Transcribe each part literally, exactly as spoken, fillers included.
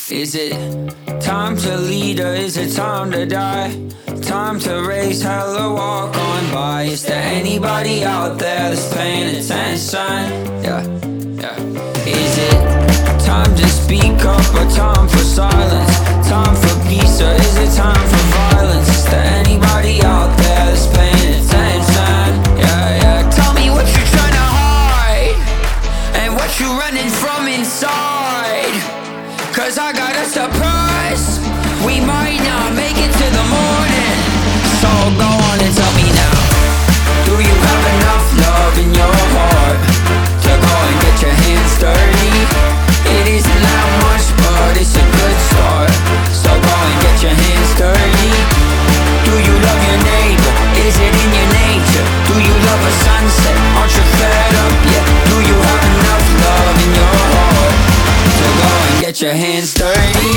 Is it time to lead or is it time to die? Time to raise hell or walk on by. Is there anybody out there that's paying attention? Yeah, yeah. Is it time to speak up or time for silence? Time for peace or is it time for violence? Is there anybody out there that's paying attention? Yeah, yeah. Tell me what you're trying to hide and what you're running from inside. Cause I got a surprise. We might not make it to the morning. So go on and tell me now. Do you have enough love in your heart to go and get your hands dirty? It isn't that much, but it's a good start. So go and get your hands dirty. Do you love your neighbor? Is it in your nature? Do you love a sunset? Aren't you fed up yet? Do you have enough love in your heart to go and get your hands dirty?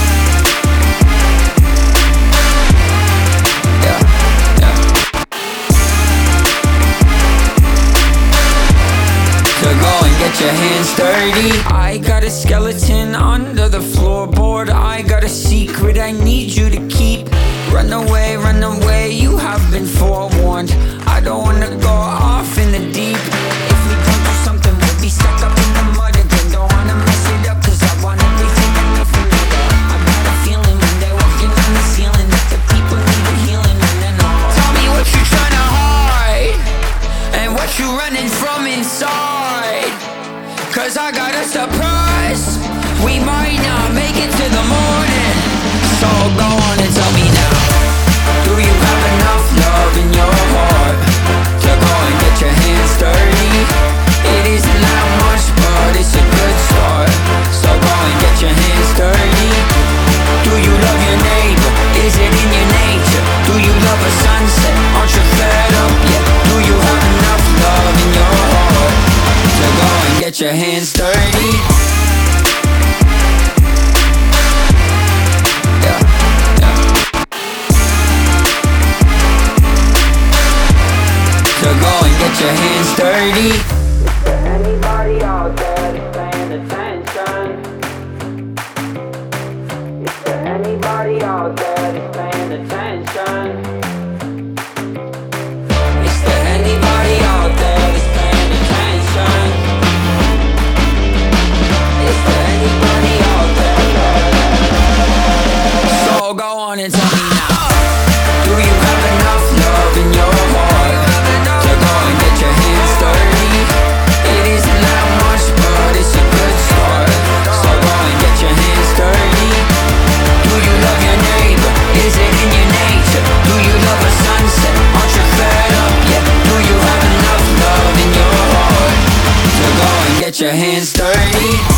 Yeah, yeah. To go and get your hands dirty. I got a skeleton under the floorboard. I got a secret I need you to keep. Run away, run away, you have been forewarned. I don't wanna go off in the deep. If we come through something, we'll be stuck up in the mud again. Don't wanna mess it up, cause I want everything and nothing like that. I got a feeling when they're walking on the ceiling that the people need a healing. And then I'll tell me what you're trying to hide and what you're running from inside. Cause I got a surprise. We might not make it to the morning. So go on and tell me now. Do you have enough love in your heart to go and get your hands dirty? It isn't that much, but it's a good start. So go and get your hands dirty. Do you love your neighbor? Is it in your nature? Do you love a sunset? Aren't you fed up yet? Do you have enough love in your heart to go and get your hands dirty? Get your hands dirty. Is there anybody out there that's paying attention? Is there anybody out there that's paying attention? Is there anybody out there that's paying attention? Is there anybody out there? So go on and tell me now. Do you have enough love in your heart to go and get your hands dirty? It isn't that much, but it's a good start. So go and get your hands dirty. Do you love your neighbor? Is it in your nature? Do you love a sunset? Aren't you fed up yet? Do you have enough love in your heart to go and get your hands dirty?